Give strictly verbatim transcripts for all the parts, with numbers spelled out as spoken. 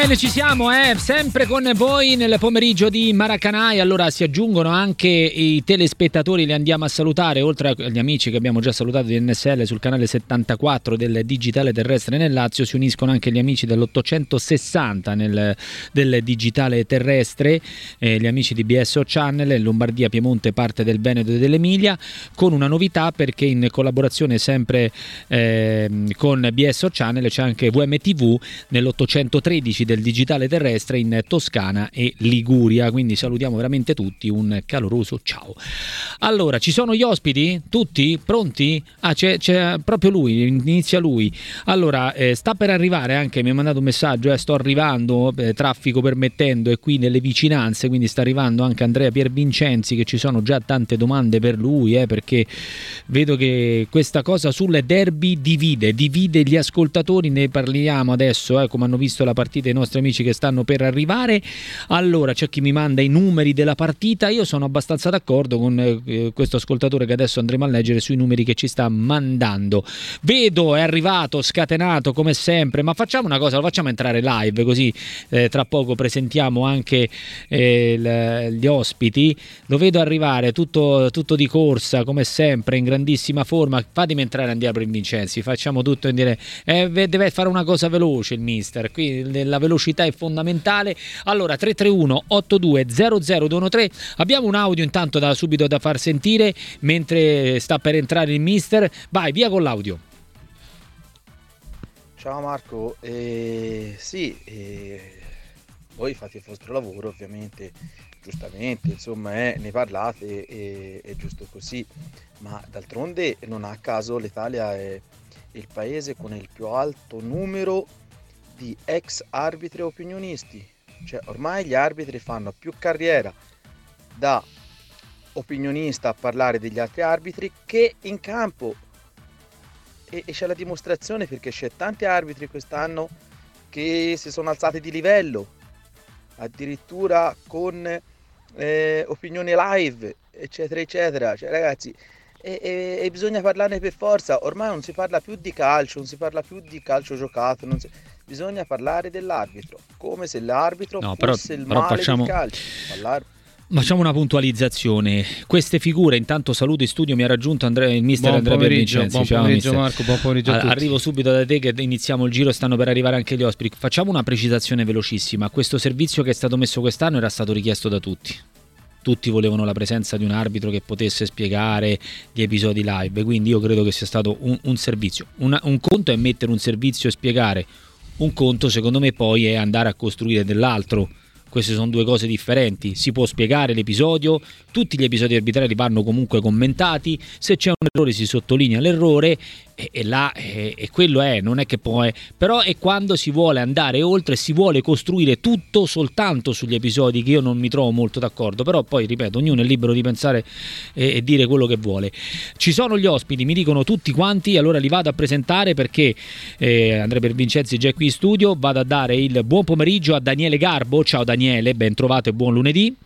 bene, ci siamo, eh? Sempre con voi nel pomeriggio di Maracanã. Allora si aggiungono anche i telespettatori, li andiamo a salutare, oltre agli amici che abbiamo già salutato di N S L sul canale settantaquattro del digitale terrestre nel Lazio, si uniscono anche gli amici dell'ottocentosessanta nel, del digitale terrestre, eh, gli amici di B S O Channel, Lombardia, Piemonte, parte del Veneto e dell'Emilia, con una novità, perché in collaborazione sempre eh, con B S O Channel c'è anche V M T V nell'ottocentotredici del digitale terrestre in Toscana e Liguria, quindi salutiamo veramente tutti, un caloroso ciao. Allora, ci sono gli ospiti? Tutti? Pronti? Ah, c'è, c'è proprio lui, inizia lui. Allora, eh, sta per arrivare anche, mi ha mandato un messaggio, eh, sto arrivando, eh, traffico permettendo, e qui nelle vicinanze, quindi sta arrivando anche Andrea Piervincenzi, che ci sono già tante domande per lui, eh, perché vedo che questa cosa sul derby divide, divide gli ascoltatori, ne parliamo adesso, eh, come hanno visto la partita i nostri amici che stanno per arrivare. Allora, c'è chi mi manda i numeri della partita, io sono abbastanza d'accordo con eh, questo ascoltatore che adesso andremo a leggere sui numeri che ci sta mandando. Vedo è arrivato scatenato come sempre, ma facciamo una cosa, lo facciamo entrare live, così eh, tra poco presentiamo anche eh, l- gli ospiti. Lo vedo arrivare tutto, tutto di corsa come sempre, in grandissima forma. Fatemi entrare Andrea Piervincenzi, facciamo tutto in dire eh, deve fare una cosa veloce il mister, qui la velocità è fondamentale. Allora, tre tre uno otto due zero zero due uno tre, abbiamo un audio intanto da subito da far sentire mentre sta per entrare il mister. Vai, via con l'audio. Ciao Marco, eh, sì, eh, voi fate il vostro lavoro ovviamente, giustamente, insomma, eh, ne parlate, e è giusto così, ma d'altronde non a caso l'Italia è il paese con il più alto numero di ex arbitri opinionisti, cioè ormai gli arbitri fanno più carriera da opinionista a parlare degli altri arbitri che in campo, e, e c'è la dimostrazione, perché c'è tanti arbitri quest'anno che si sono alzati di livello, addirittura con eh, opinioni live, eccetera eccetera, cioè ragazzi, e, e, e bisogna parlarne per forza. Ormai non si parla più di calcio, non si parla più di calcio giocato, non si... bisogna parlare dell'arbitro, come se l'arbitro no, fosse però, il però male facciamo... del calcio. Parlar... Facciamo una puntualizzazione. Queste figure, intanto saluto in studio, mi ha raggiunto Andrea, il mister buon Andrea Piervincenzi. Buon Ciao, pomeriggio mister. Marco, buon pomeriggio a tutti. Arrivo subito da te che iniziamo il giro, stanno per arrivare anche gli ospiti. Facciamo una precisazione velocissima. Questo servizio che è stato messo quest'anno era stato richiesto da tutti. Tutti volevano la presenza di un arbitro che potesse spiegare gli episodi live, quindi io credo che sia stato un, un servizio. Una, un conto è mettere un servizio e spiegare, un conto secondo me poi è andare a costruire dell'altro. Queste sono due cose differenti. Si può spiegare l'episodio, tutti gli episodi arbitrali vanno comunque commentati, se c'è un errore si sottolinea l'errore, e, e là e, e quello è, non è che poi, però è quando si vuole andare oltre, si vuole costruire tutto soltanto sugli episodi, che io non mi trovo molto d'accordo, però poi ripeto, ognuno è libero di pensare e, e dire quello che vuole. Ci sono gli ospiti, mi dicono tutti quanti, allora li vado a presentare, perché eh, Andrea Piervincenzi è già qui in studio. Vado a dare il buon pomeriggio a Daniele Garbo. Ciao Daniele, ben trovato e buon lunedì.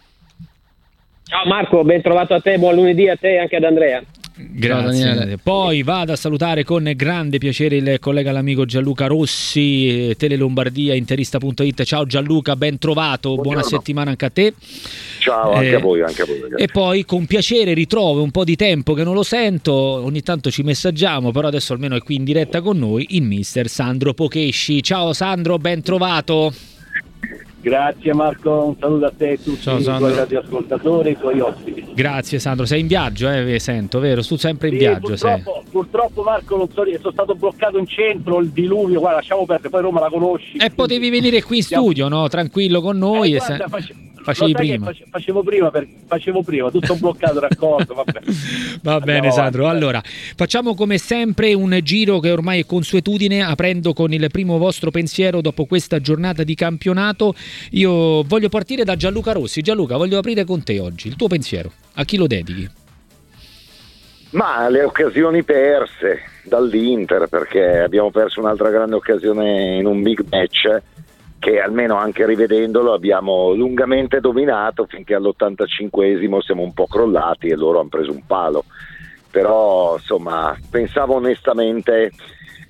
Ciao Marco, ben trovato a te, buon lunedì a te e anche ad Andrea. Grazie. Poi vado a salutare con grande piacere il collega, l'amico Gianluca Rossi, Tele Lombardia, interista punto it. Ciao Gianluca, ben trovato. Buongiorno. Buona settimana anche a te. Ciao, anche eh, a voi, anche a voi. Ragazzi. E poi con piacere ritrovo, un po' di tempo che non lo sento, ogni tanto ci messaggiamo, però adesso almeno è qui in diretta con noi il mister Sandro Pocesci. Ciao Sandro, ben trovato. Grazie Marco, un saluto a te e tutti. Ciao, i tuoi radioascoltatori e i tuoi ospiti. Grazie Sandro, sei in viaggio, eh, sento, vero? Tu sempre in sì, viaggio purtroppo, sei. Purtroppo Marco, non so, sono stato bloccato in centro, il diluvio, guarda, lasciamo perdere, poi Roma la conosci. E potevi venire qui in studio, no? Tranquillo con noi. Eh, e guarda, se... face... Facevi prima. Face... Facevo prima, per... facevo prima, tutto bloccato, raccolto, vabbè. Va bene Sandro, avanti, allora facciamo come sempre un giro che ormai è consuetudine, aprendo con il primo vostro pensiero dopo questa giornata di campionato. Io voglio partire da Gianluca Rossi. Gianluca, voglio aprire con te oggi il tuo pensiero, a chi lo dedichi? Ma le occasioni perse dall'Inter, perché abbiamo perso un'altra grande occasione in un big match che almeno anche rivedendolo abbiamo lungamente dominato, finché all'ottantacinquesimo siamo un po' crollati e loro hanno preso un palo. Però insomma pensavo onestamente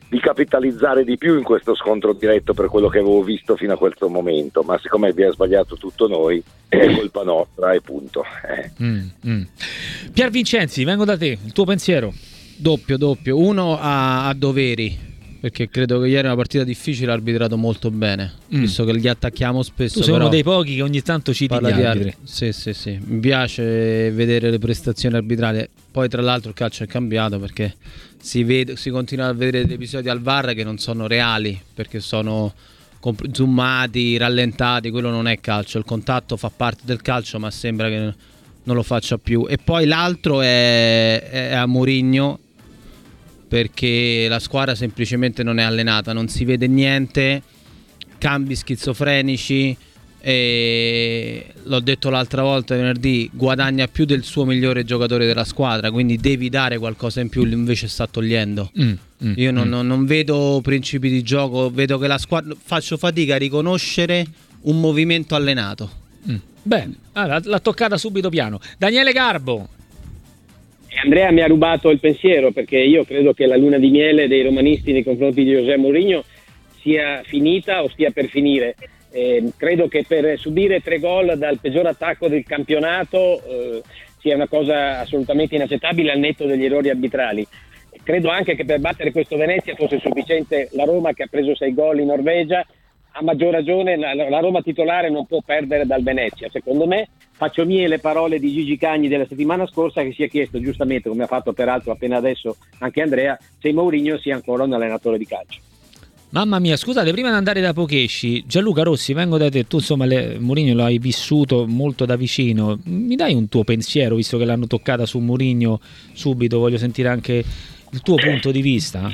di capitalizzare di più in questo scontro diretto per quello che avevo visto fino a questo momento, ma siccome abbiamo sbagliato tutto noi è colpa nostra e punto. eh. mm, mm. Pier Vincenzi, vengo da te, il tuo pensiero. Doppio, doppio, uno a, a doveri, perché credo che ieri una partita difficile ha arbitrato molto bene, mm. visto che gli attacchiamo spesso. Tu sei uno dei pochi che ogni tanto citi gli arbitri. arbitri. Sì, sì, sì, mi piace vedere le prestazioni arbitrali. Poi tra l'altro il calcio è cambiato, perché si, vede, si continua a vedere degli episodi al V A R che non sono reali, perché sono comp- zoomati, rallentati. Quello non è calcio, il contatto fa parte del calcio, ma sembra che non lo faccia più. E poi l'altro è, è a Mourinho, perché la squadra semplicemente non è allenata, non si vede niente, cambi schizofrenici, e l'ho detto l'altra volta venerdì, guadagna più del suo migliore giocatore della squadra, quindi devi dare qualcosa in più, invece sta togliendo. Mm, mm, Io non, mm. non, non vedo principi di gioco, vedo che la squadra, faccio fatica a riconoscere un movimento allenato. Mm. Bene, allora, l'ha toccata subito piano. Daniele Garbo. Andrea mi ha rubato il pensiero, perché io credo che la luna di miele dei romanisti nei confronti di José Mourinho sia finita o stia per finire. Eh, credo che per subire tre gol dal peggior attacco del campionato eh, sia una cosa assolutamente inaccettabile, al netto degli errori arbitrali. Credo anche che per battere questo Venezia fosse sufficiente la Roma, che ha preso sei gol in Norvegia. A maggior ragione la, la Roma titolare non può perdere dal Venezia. Secondo me, faccio mie le parole di Gigi Cagni della settimana scorsa, che si è chiesto giustamente, come ha fatto peraltro appena adesso anche Andrea, se Mourinho sia ancora un allenatore di calcio. Mamma mia, scusate, prima di andare da Pokesci, Gianluca Rossi, vengo da te. Tu insomma le, Mourinho lo hai vissuto molto da vicino, mi dai un tuo pensiero, visto che l'hanno toccata su Mourinho subito? Voglio sentire anche il tuo punto di vista.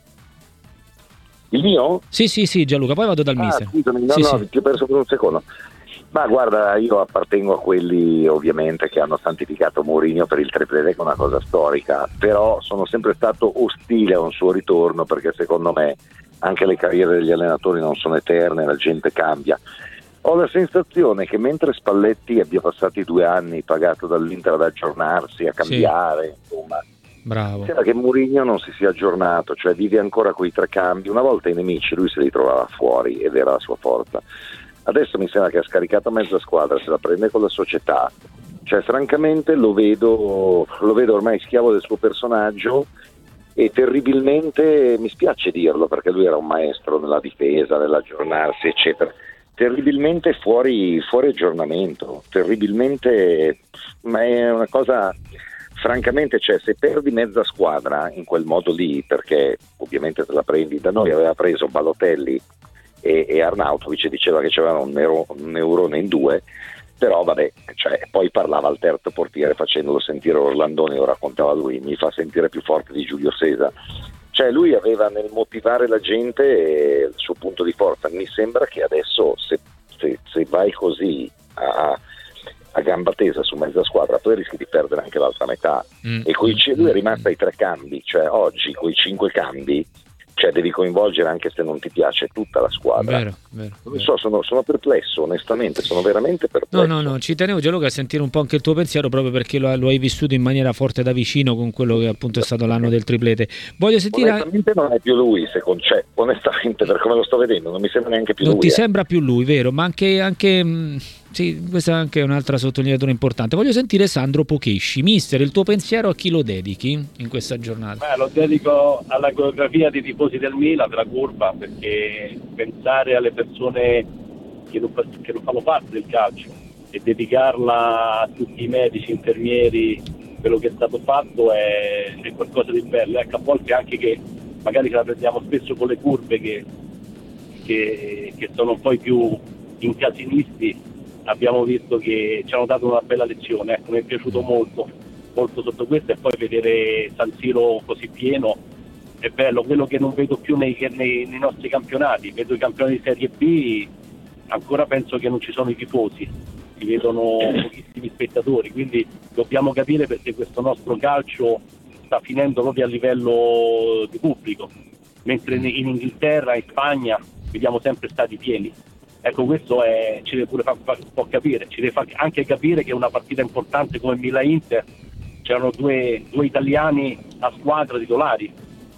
Il mio? Sì, sì, sì, Gianluca, poi vado dal ah, mister. Scusami, no, sì, no, sì. ti ho perso per un secondo. Ma guarda, io appartengo a quelli ovviamente che hanno santificato Mourinho per il triplete, che è una cosa storica, però sono sempre stato ostile a un suo ritorno, perché secondo me anche le carriere degli allenatori non sono eterne, la gente cambia. Ho la sensazione che mentre Spalletti abbia passati due anni pagato dall'Inter ad aggiornarsi, a cambiare, sì. insomma, bravo. Sembra che Mourinho non si sia aggiornato, cioè vive ancora quei tre cambi. Una volta i nemici lui se li trovava fuori ed era la sua forza. Adesso mi sembra che ha scaricato mezza squadra, se la prende con la società. Cioè francamente lo vedo, lo vedo ormai schiavo del suo personaggio, e terribilmente, mi spiace dirlo perché lui era un maestro nella difesa, nell'aggiornarsi eccetera, terribilmente fuori, fuori aggiornamento, terribilmente, ma è una cosa... Francamente, cioè, se perdi mezza squadra in quel modo lì, perché ovviamente te la prendi, da noi aveva preso Balotelli e, e Arnautovic, diceva che c'erano un, neuro, un neurone in due, però vabbè, cioè, poi parlava al terzo portiere facendolo sentire Orlandoni, lo raccontava lui, mi fa sentire più forte di Giulio Cesar. Cioè lui aveva nel motivare la gente il suo punto di forza. Mi sembra che adesso se, se, se vai così a a gamba tesa su mezza squadra poi rischi di perdere anche l'altra metà. mm. E coi, lui è rimasto ai tre cambi, cioè oggi coi cinque cambi, cioè devi coinvolgere, anche se non ti piace, tutta la squadra. Vero, vero, non so, sono, sono perplesso, onestamente, sono veramente perplesso. No, no, no, ci tenevo Gianluca a sentire un po' anche il tuo pensiero, proprio perché lo, lo hai vissuto in maniera forte da vicino con quello che appunto è stato l'anno del triplete. Voglio sentire... Onestamente non è più lui, secondo cioè, onestamente, per come lo sto vedendo, non mi sembra neanche più non lui. Non ti eh. sembra più lui, vero? Ma anche... anche mh, sì, questa è anche un'altra sottolineatura importante. Voglio sentire Sandro Pokesci. Mister, il tuo pensiero a chi lo dedichi in questa giornata? Beh, lo dedico alla coreografia dei tifosi del Milan, della curva, perché pensare alle persone che non, che non fanno parte del calcio e dedicarla a tutti i medici, infermieri, quello che è stato fatto è, è qualcosa di bello. Ecco, a volte anche che magari ce la prendiamo spesso con le curve che, che, che sono poi più incasinisti. Abbiamo visto che ci hanno dato una bella lezione, ecco, mi è piaciuto molto, molto sotto questo, e poi vedere San Siro così pieno è bello. Quello che non vedo più nei, nei, nei nostri campionati, vedo i campioni di Serie B, ancora penso che non ci sono i tifosi, si vedono pochissimi spettatori, quindi dobbiamo capire perché questo nostro calcio sta finendo proprio a livello di pubblico, mentre in Inghilterra, in Spagna vediamo sempre stadi pieni. Ecco, questo è, ci deve pure far un po' capire, ci deve far anche capire che una partita importante come Milan-Inter c'erano due, due italiani a squadra titolari,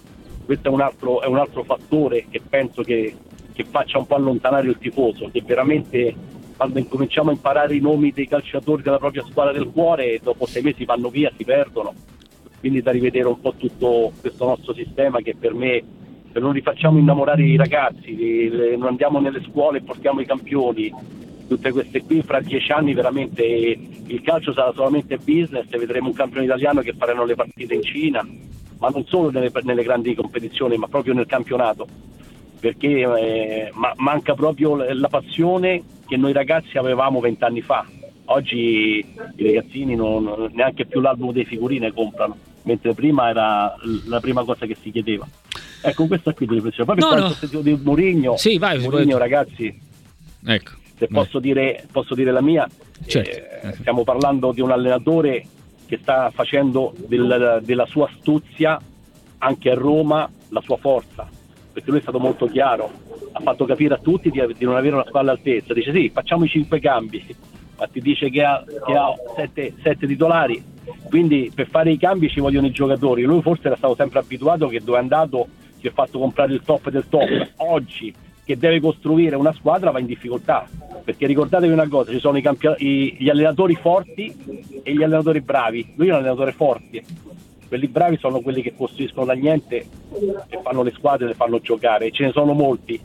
Questo è un altro, è un altro fattore che penso che, che faccia un po' allontanare il tifoso, che veramente quando incominciamo a imparare i nomi dei calciatori della propria squadra del cuore, dopo sei mesi vanno via, si perdono. Quindi da rivedere un po' tutto questo nostro sistema, che per me, se non li facciamo innamorare i ragazzi, li, li, non andiamo nelle scuole e portiamo i campioni, tutte queste qui, fra dieci anni veramente il calcio sarà solamente business e vedremo un campione italiano che faranno le partite in Cina, ma non solo nelle, nelle grandi competizioni, ma proprio nel campionato, perché eh, ma, manca proprio la passione che noi ragazzi avevamo vent'anni fa. Oggi i ragazzini non, neanche più l'album dei figurine comprano, mentre prima era la prima cosa che si chiedeva. Ecco, questa qui di riflessione. Poi per no, quanto no. sentito di Mourinho, sì, vai, Mourinho ragazzi, ecco, se posso dire, posso dire la mia, certo. eh, stiamo parlando di un allenatore che sta facendo del, della sua astuzia anche a Roma la sua forza, perché lui è stato molto chiaro, ha fatto capire a tutti di, di non avere una squadra all'altezza. Dice sì, facciamo i cinque cambi, ma ti dice che ha, che ha sette, sette titolari, quindi per fare i cambi ci vogliono i giocatori. Lui forse era stato sempre abituato che dove è andato si è fatto comprare il top del top. Oggi che deve costruire una squadra va in difficoltà, perché ricordatevi una cosa, ci sono i campi- i, gli allenatori forti e gli allenatori bravi. Lui è un allenatore forte, quelli bravi sono quelli che costruiscono da niente e fanno le squadre, le fanno giocare, e ce ne sono molti.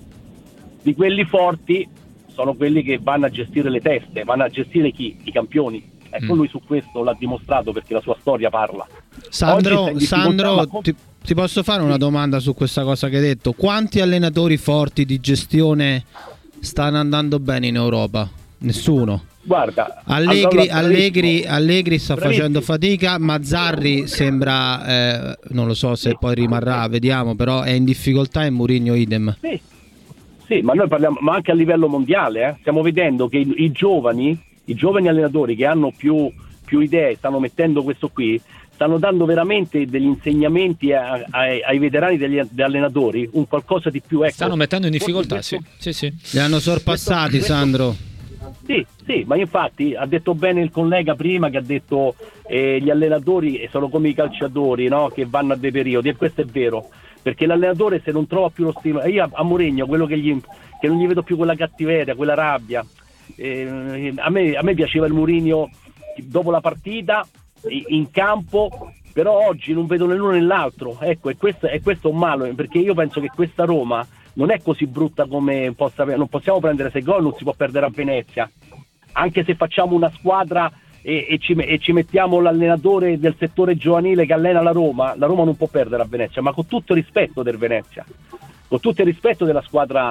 Di quelli forti sono quelli che vanno a gestire le teste, vanno a gestire chi? I campioni. Ecco, lui su questo l'ha dimostrato, perché la sua storia parla. Sandro, Sandro ma... ti, ti posso fare una domanda su questa cosa che hai detto? Quanti allenatori forti di gestione stanno andando bene in Europa? Nessuno. Guarda, Allegri, allora, Allegri, Allegri sta bravissimo. facendo fatica, Mazzarri sembra, eh, non lo so se poi rimarrà, vediamo, però è in difficoltà, e Mourinho idem. Sì, sì, ma noi parliamo, ma anche a livello mondiale, eh, stiamo vedendo che i, i giovani, i giovani allenatori che hanno più, più idee, stanno mettendo questo qui, stanno dando veramente degli insegnamenti a, a, ai veterani degli, degli allenatori, un qualcosa di più. Ecco, stanno mettendo in difficoltà, questo, sì, sì, sì. Li hanno sorpassati, questo, Sandro. Sì, sì, ma infatti ha detto bene il collega prima, che ha detto eh, gli allenatori sono come i calciatori, no? Che vanno a dei periodi, e questo è vero, perché l'allenatore se non trova più lo stile, io a Mourinho quello che, gli, che non gli vedo più quella cattiveria, quella rabbia, eh, a, me, a me piaceva il Mourinho dopo la partita in campo, però oggi non vedo né l'uno né l'altro. Ecco, e questo, e questo è un male, perché io penso che questa Roma non è così brutta come possa, non possiamo prendere sei gol, non si può perdere a Venezia, anche se facciamo una squadra e, e, ci, e ci mettiamo l'allenatore del settore giovanile che allena la Roma, la Roma non può perdere a Venezia, ma con tutto il rispetto del Venezia, con tutto il rispetto della squadra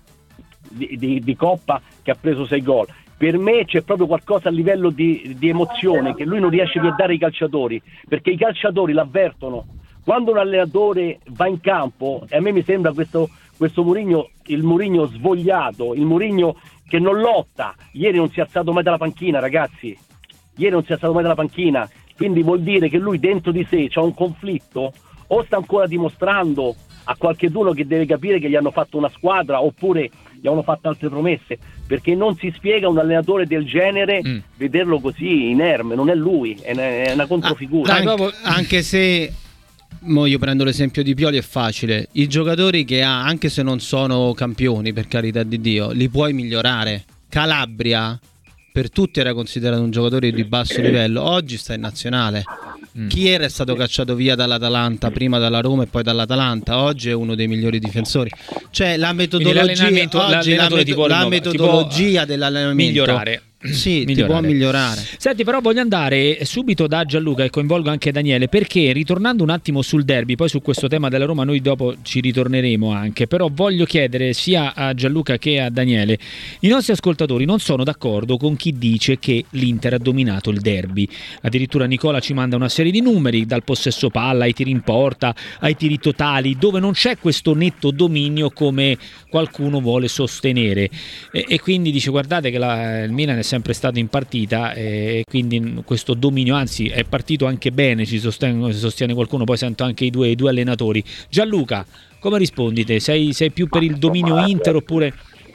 di, di, di Coppa che ha preso sei gol. Per me c'è proprio qualcosa a livello di, di emozione che lui non riesce più a dare ai calciatori, perché i calciatori l'avvertono. Quando un allenatore va in campo, e a me mi sembra questo, questo Mourinho, il Mourinho svogliato, il Mourinho che non lotta, ieri non si è alzato mai dalla panchina, ragazzi, ieri non si è alzato mai dalla panchina, quindi vuol dire che lui dentro di sé c'ha un conflitto, o sta ancora dimostrando a qualcheduno che deve capire che gli hanno fatto una squadra, oppure gli hanno fatto altre promesse, perché non si spiega un allenatore del genere mm. vederlo così inerme, non è lui, è una, è una controfigura. Ah, anche, anche se mo io prendo l'esempio di Pioli, è facile, i giocatori che ha, anche se non sono campioni, per carità di Dio, li puoi migliorare. Calabria per tutti era considerato un giocatore di basso livello, oggi sta in nazionale. Mm. Chi era stato cacciato via dall'Atalanta, prima dalla Roma e poi dall'Atalanta, oggi è uno dei migliori difensori. Cioè la metodologia, oggi la, meto- la metodologia dell'allenamento migliorare. Sì, migliorare. ti può migliorare. Senti, però voglio andare subito da Gianluca e coinvolgo anche Daniele, perché ritornando un attimo sul derby, poi su questo tema della Roma noi dopo ci ritorneremo anche, però voglio chiedere sia a Gianluca che a Daniele, i nostri ascoltatori non sono d'accordo con chi dice che l'Inter ha dominato il derby. Addirittura Nicola ci manda una serie di numeri, dal possesso palla ai tiri in porta ai tiri totali, dove non c'è questo netto dominio come qualcuno vuole sostenere, e, e quindi dice guardate che la, il Milan è sempre stato in partita, e quindi questo dominio, anzi è partito anche bene, ci sostiene, sostiene qualcuno, poi sento anche i due, i due allenatori. Gianluca, come rispondi te? Sei, sei più per il dominio Inter oppure?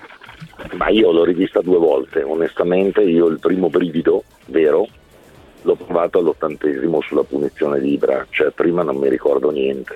Ma io l'ho rivista due volte, onestamente io il primo brivido vero l'ho provato all'ottantesimo sulla punizione di Ibra, cioè prima non mi ricordo niente.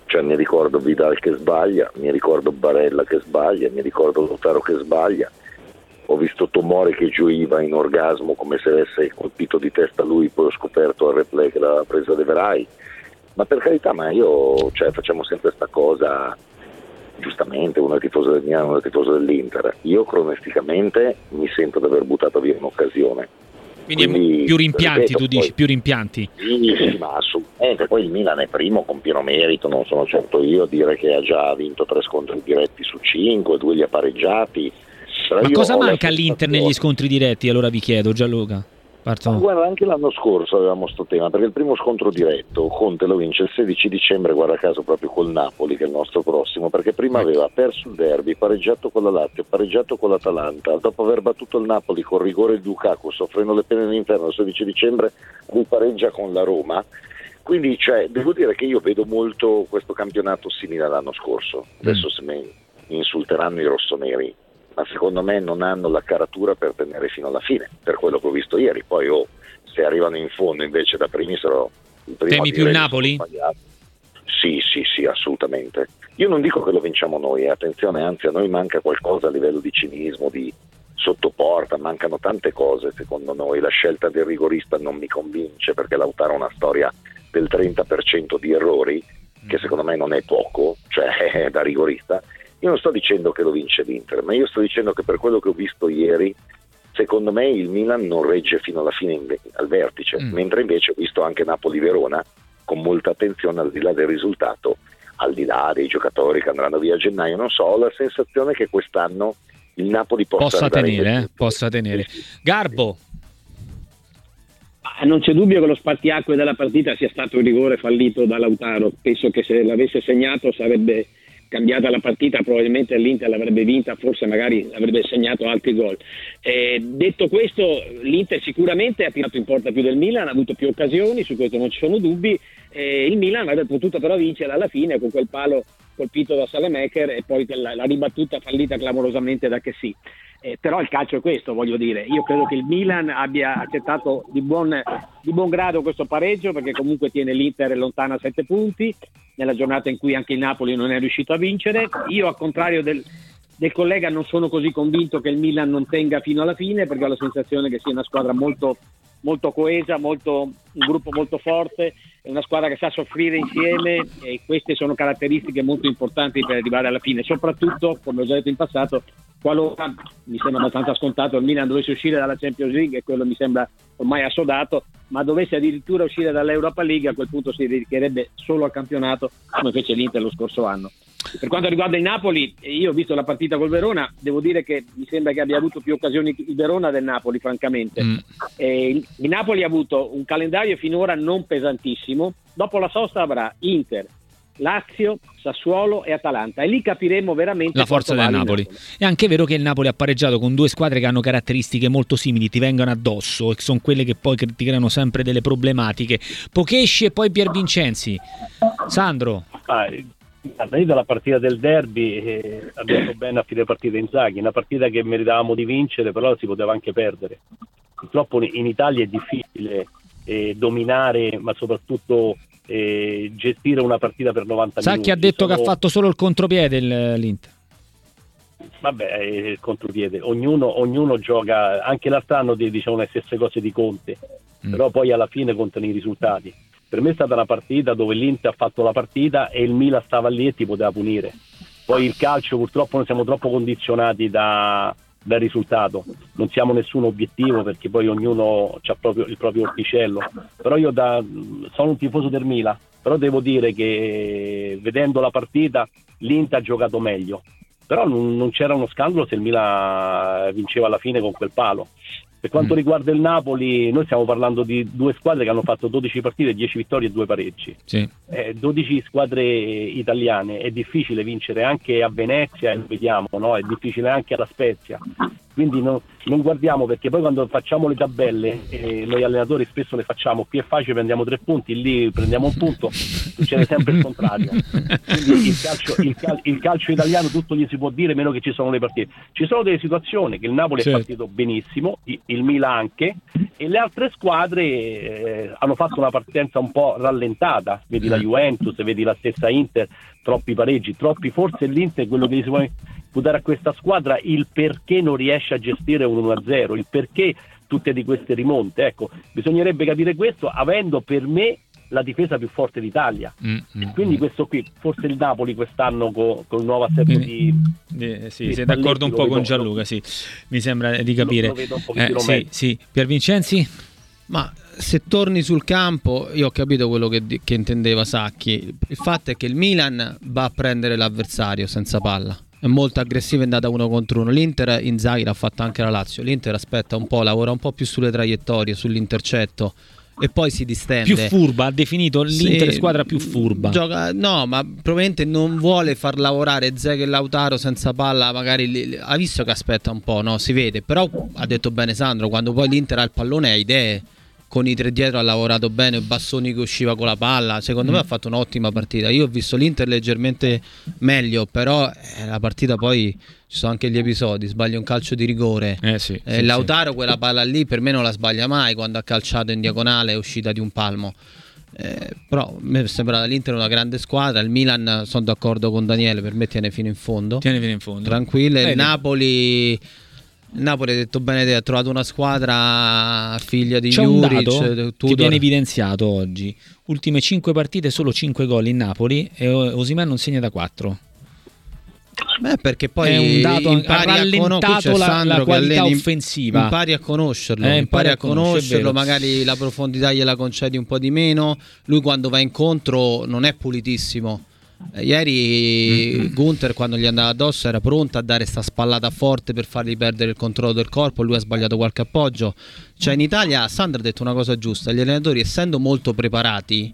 Cioè mi ricordo Vidal che sbaglia, mi ricordo Barella che sbaglia, mi ricordo Lautaro che sbaglia, ho visto Tomori che gioiva in orgasmo come se avesse colpito di testa lui, poi ho scoperto al replay che l'aveva presa De Vrij. Ma per carità, ma io, cioè, facciamo sempre sta cosa, giustamente, uno è tifoso del Milan, uno è tifoso dell'Inter, io cronisticamente mi sento di aver buttato via un'occasione. Quindi, Quindi più rimpianti, ripeto, tu dici, poi, più rimpianti. Sì, sì, ma assolutamente. Poi il Milan è primo con pieno merito, non sono certo io a dire che ha già vinto tre scontri diretti su cinque, due li ha pareggiati. Però ma cosa manca all'Inter negli scontri diretti, allora vi chiedo, Gianluca? Parto. Guarda, anche l'anno scorso avevamo sto tema, perché il primo scontro diretto Conte lo vince il sedici dicembre, guarda caso proprio col Napoli, che è il nostro prossimo, perché prima aveva perso il derby, pareggiato con la Lazio, pareggiato con l'Atalanta, dopo aver battuto il Napoli con rigore di Lukaku, soffrendo le pene dell'inferno, il sedici dicembre ripareggia con la Roma. Quindi, cioè, devo dire che io vedo molto questo campionato simile all'anno scorso. Adesso mm. se mi insulteranno i rossoneri, ma secondo me non hanno la caratura per tenere fino alla fine, per quello che ho visto ieri. Poi oh, se arrivano in fondo invece da primi sarò il primo. Temi più il Napoli? Sì, sì, sì, assolutamente. Io non dico che lo vinciamo noi, eh. Attenzione, anzi a noi manca qualcosa a livello di cinismo, di sottoporta, mancano tante cose secondo noi. La scelta del rigorista non mi convince, perché Lautaro ha una storia del trenta per cento di errori, che secondo me non è poco, cioè da rigorista. Io non sto dicendo che lo vince l'Inter, ma io sto dicendo che per quello che ho visto ieri, secondo me il Milan non regge fino alla fine in, al vertice, mm. mentre invece ho visto anche Napoli-Verona con molta attenzione, al di là del risultato, al di là dei giocatori che andranno via a gennaio, non so, ho la sensazione che quest'anno il Napoli possa, possa tenere, eh, possa tenere. Garbo. Non c'è dubbio che lo spartiacque della partita sia stato un rigore fallito da Lautaro. Penso che se l'avesse segnato sarebbe cambiata la partita, probabilmente l'Inter l'avrebbe vinta, forse magari avrebbe segnato altri gol. Eh, detto questo, l'Inter sicuramente ha tirato in porta più del Milan, ha avuto più occasioni, su questo non ci sono dubbi. Eh, il Milan avrebbe potuto però vincere alla fine con quel palo colpito da Salemaker e poi la, la ribattuta fallita clamorosamente da Kessie. Eh, però il calcio è questo, voglio dire, io credo che il Milan abbia accettato di buon, di buon grado questo pareggio, perché comunque tiene l'Inter lontana a sette punti nella giornata in cui anche il Napoli non è riuscito a vincere. Io, al contrario del, del collega, non sono così convinto che il Milan non tenga fino alla fine, perché ho la sensazione che sia una squadra molto, molto coesa, molto, un gruppo molto forte, è una squadra che sa soffrire insieme, e queste sono caratteristiche molto importanti per arrivare alla fine, soprattutto, come ho già detto in passato, qualora, mi sembra abbastanza scontato, il Milan dovesse uscire dalla Champions League, e quello mi sembra ormai assodato, ma dovesse addirittura uscire dall'Europa League, a quel punto si dedicherebbe solo al campionato, come fece l'Inter lo scorso anno. Per quanto riguarda il Napoli, io ho visto la partita col Verona, devo dire che mi sembra che abbia avuto più occasioni il Verona del Napoli, francamente. Mm. Eh, il, il Napoli ha avuto un calendario finora non pesantissimo, dopo la sosta avrà Inter, Lazio, Sassuolo e Atalanta, e lì capiremo veramente la forza del Napoli. Napoli. È anche vero che il Napoli ha pareggiato con due squadre che hanno caratteristiche molto simili, ti vengono addosso, e sono quelle che poi ti creano sempre delle problematiche. Pocesci e poi Piervincenzi. Sandro. Ah, io dalla partita del derby eh, ha detto bene a fine partita Inzaghi, una partita che meritavamo di vincere, però si poteva anche perdere. Purtroppo in Italia è difficile eh, dominare, ma soprattutto eh, gestire una partita per novanta Sa minuti. Sa chi ha detto Sono... che ha fatto solo il contropiede il, l'Inter? Vabbè, il contropiede, ognuno, ognuno gioca, anche l'altro anno diciamo le stesse cose di Conte, mm. però poi alla fine contano i risultati. Per me è stata una partita dove l'Inter ha fatto la partita e il Milan stava lì e ti poteva punire. Poi il calcio, purtroppo noi siamo troppo condizionati da, dal risultato, non siamo nessun obiettivo, perché poi ognuno ha proprio il proprio orticello. Però io da, sono un tifoso del Milan, però devo dire che vedendo la partita l'Inter ha giocato meglio, però non, non c'era uno scandalo se il Milan vinceva alla fine con quel palo. Per quanto mm. riguarda il Napoli, noi stiamo parlando di due squadre che hanno fatto dodici partite, dieci vittorie e due pareggi. Sì. Eh, dodici squadre italiane, è difficile vincere anche a Venezia, e lo vediamo, no? È difficile anche alla Spezia. Quindi no, non guardiamo, perché poi quando facciamo le tabelle, eh, noi allenatori spesso le facciamo, qui è facile, prendiamo tre punti, lì prendiamo un punto, succede sempre il contrario. Quindi il calcio, il, cal- il calcio italiano tutto gli si può dire, meno che ci sono le partite. Ci sono delle situazioni che il Napoli certo. è partito benissimo, il Milan anche, e le altre squadre eh, hanno fatto una partenza un po' rallentata, vedi la Juventus, vedi la stessa Inter, troppi pareggi, troppi, forse l'Inter, quello che si può imputare a questa squadra, il perché non riesce a gestire un uno a zero, il perché tutte di queste rimonte, ecco, bisognerebbe capire questo, avendo per me la difesa più forte d'Italia. Mm, mm, quindi mm. questo qui, forse il Napoli quest'anno con, con il nuovo assetto di, eh, sì, di sei d'accordo un po' con Gianluca, sì, mi sembra di capire. Lo, lo vedo un pochettino eh, sì, sì. Pier Vincenzi? Ma se torni sul campo, io ho capito quello che, che intendeva Sacchi. Il fatto è che il Milan va a prendere l'avversario senza palla, è molto aggressivo, è andata uno contro uno. L'Inter, Inzaghi l'ha fatto anche la Lazio, l'Inter aspetta un po', lavora un po' più sulle traiettorie, sull'intercetto e poi si distende. Più furba, ha definito l'Inter sì, squadra più furba. Gioca, no, ma probabilmente non vuole far lavorare Zeki e Lautaro senza palla, magari li, ha visto che aspetta un po', no? Si vede, però ha detto bene Sandro, quando poi l'Inter ha il pallone ha idee. Con i tre dietro ha lavorato bene, Bassoni che usciva con la palla, secondo mm. me ha fatto un'ottima partita. Io ho visto l'Inter leggermente meglio, però eh, la partita poi ci sono anche gli episodi, sbaglia un calcio di rigore, eh sì, eh, sì, Lautaro sì. quella palla lì per me non la sbaglia mai, quando ha calciato in diagonale è uscita di un palmo, eh, però a me sembra l'Inter una grande squadra. Il Milan, sono d'accordo con Daniele, per me tiene fino in fondo, tiene fino in fondo. Tranquille. Il Napoli Il Napoli, ha detto bene te, ha trovato una squadra figlia di C'è Juric, un dato Tudor. Che viene evidenziato oggi: ultime cinque partite solo cinque gol in Napoli e Osimhen non segna da quattro. Beh, perché poi è un dato, ha rallentato la, Sandro la qualità alleni, offensiva. Impari a conoscerlo, eh, impari a conoscerlo, magari la profondità gliela concedi un po' di meno. Lui quando va incontro non è pulitissimo. Eh, ieri mm-hmm. Gunther, quando gli andava addosso, era pronto a dare sta spallata forte per fargli perdere il controllo del corpo. Lui ha sbagliato qualche appoggio. Cioè in Italia Sandro ha detto una cosa giusta: gli allenatori, essendo molto preparati,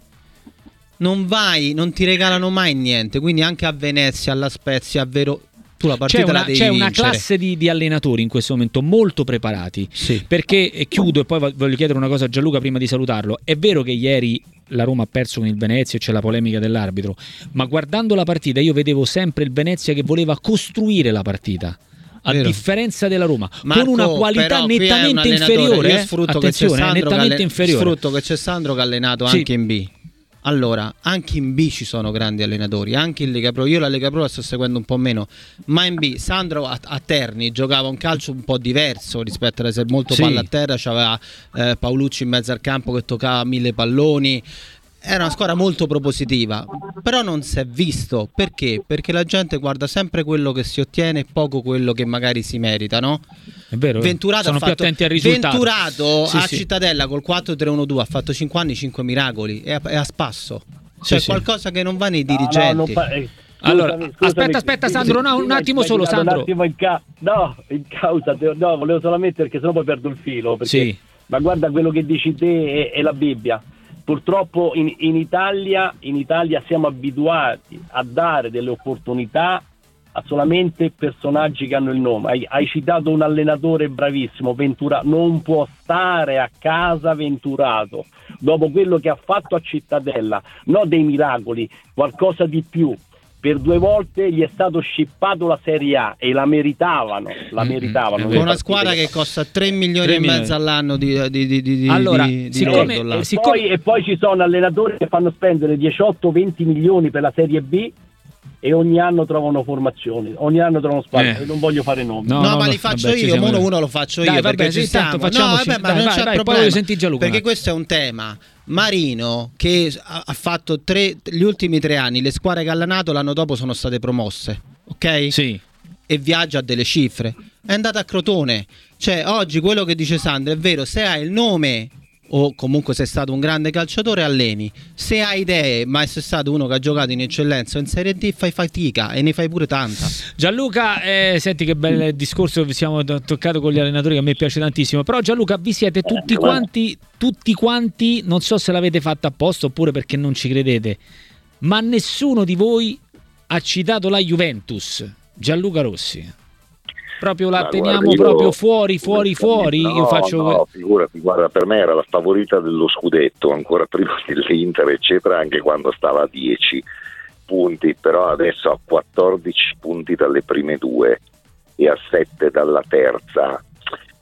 non vai, non ti regalano mai niente. Quindi anche a Venezia, alla Spezia, a Vero, tu la partita c'è una, la devi c'è vincere. una classe di, di allenatori in questo momento molto preparati, sì. Perché, e chiudo e poi voglio chiedere una cosa a Gianluca prima di salutarlo. È vero che ieri la Roma ha perso con il Venezia e c'è la polemica dell'arbitro, ma guardando la partita io vedevo sempre il Venezia che voleva costruire la partita, a Vero. differenza della Roma, Marco, con una qualità nettamente un inferiore. Io sfrutto Attenzione, che c'è Sandro nettamente che inferiore. Sfrutto che c'è Sandro che ha allenato sì. anche in B. Allora, anche in B ci sono grandi allenatori, anche in Lega Pro. Io la Lega Pro la sto seguendo un po' meno, ma in B Sandro a, a Terni giocava un calcio un po' diverso rispetto a essere molto sì. palla a terra, c'aveva eh, Paolucci in mezzo al campo che toccava mille palloni. Era una squadra molto propositiva, però non si è visto. Perché? Perché la gente guarda sempre quello che si ottiene e poco quello che magari si merita, no? È vero, Venturato sono ha fatto, più attenti al risultato. Venturato sì, a sì. Cittadella col quattro tre uno due ha fatto cinque anni, cinque miracoli, è a, è a spasso. C'è sì, qualcosa sì. che non va nei no, dirigenti. No, fa... eh, allora, scusami, scusami, aspetta, aspetta Sandro, no, un attimo solo Sandro. Un attimo in ca... No, in causa, no, volevo solamente perché sennò poi perdo il filo. Perché... Sì. Ma guarda quello che dici te è, è la Bibbia. Purtroppo in, in, Italia, in Italia siamo abituati a dare delle opportunità a solamente personaggi che hanno il nome. Hai, hai citato un allenatore bravissimo, Venturato. Non può stare a casa Venturato dopo quello che ha fatto a Cittadella, no dei miracoli, qualcosa di più. Per due volte gli è stato scippato la Serie A e la meritavano, la meritavano. Con una squadra che costa tre milioni e mezzo all'anno di, di, di, di, allora, di, siccome, di e, siccome... poi, e poi ci sono allenatori che fanno spendere diciotto venti milioni per la Serie B e ogni anno trovano formazioni, ogni anno trovano squadre. Eh. Non voglio fare nomi. No, no, no ma li faccio vabbè, io, uno, uno lo faccio dai, io vabbè, perché sì, ci stiamo. No, vabbè, ma dai, non vai, c'è vai, problema. Poi Gianluca, perché questo è un tema. Marino che ha fatto tre, gli ultimi tre anni, le squadre che ha allenato l'anno dopo sono state promosse, ok? Sì. E viaggia a delle cifre. È andato a Crotone. Cioè, oggi quello che dice Sandro è vero, se hai il nome o comunque sei stato un grande calciatore alleni, se hai idee ma sei stato uno che ha giocato in eccellenza in Serie D fai fatica e ne fai pure tanta. Gianluca, eh, senti che bel discorso che siamo toccato con gli allenatori che a me piace tantissimo, però Gianluca vi siete tutti quanti tutti quanti, non so se l'avete fatto apposta oppure perché non ci credete, ma nessuno di voi ha citato la Juventus. Gianluca Rossi, proprio la ma teniamo guarda, io, proprio fuori fuori fuori no, io faccio no, figurati, guarda, per me era la favorita dello scudetto ancora prima dell'Inter eccetera, anche quando stava a dieci punti, però adesso ha quattordici punti dalle prime due e a sette dalla terza.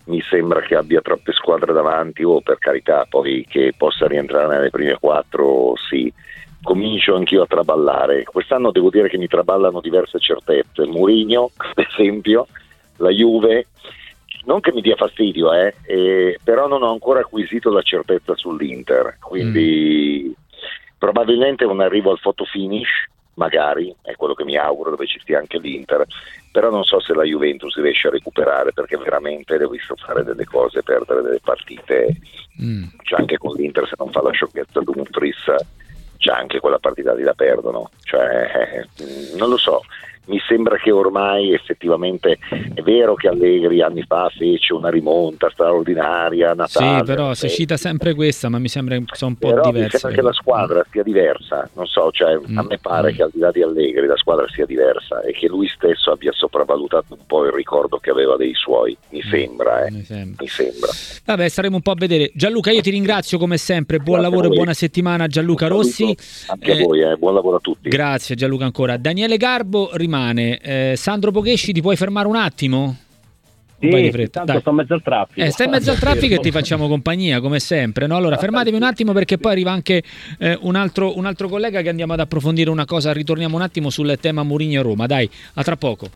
mi sembra che abbia troppe squadre davanti, o oh, per carità, poi che possa rientrare nelle prime quattro, sì. Comincio anch'io a traballare. Quest'anno devo dire che mi traballano diverse certezze. Mourinho, ad esempio, la Juve, non che mi dia fastidio, eh, eh, però non ho ancora acquisito la certezza sull'Inter, quindi mm. probabilmente un arrivo al photo finish, magari, è quello che mi auguro, dove ci stia anche l'Inter, però non so se la Juventus riesce a recuperare, perché veramente le ho visto fare delle cose, perdere delle partite, mm. cioè anche con l'Inter, se non fa la sciocchezza Dumfries, c'è anche quella partita lì la perdono, cioè non lo so, mi sembra che ormai effettivamente è vero che Allegri anni fa fece una rimonta straordinaria, Natale, sì, però si cita sempre questa, ma mi sembra che sia un po' però diversa. Mi sembra che la squadra sia diversa, non so, cioè mm. a me pare mm. che al di là di Allegri la squadra sia diversa e che lui stesso abbia sopravvalutato un po' il ricordo che aveva dei suoi, mi sembra, eh. mi sembra. Mi sembra. Vabbè, staremo un po' a vedere. Gianluca, io ti ringrazio come sempre, buon grazie lavoro e buona settimana Gianluca Rossi. Anche eh, a voi, eh. buon lavoro a tutti. Grazie Gianluca ancora. Daniele Garbo rimane. Eh, Sandro Poghesci, ti puoi fermare un attimo? Sì, vai di fretta. Tanto sto in mezzo al traffico. Eh, stai in mezzo al traffico e ti facciamo compagnia come sempre, no? Allora fermatevi un attimo perché poi arriva anche eh, un, altro, un altro collega che andiamo ad approfondire una cosa. Ritorniamo un attimo sul tema Mourinho e Roma. Dai, a tra poco.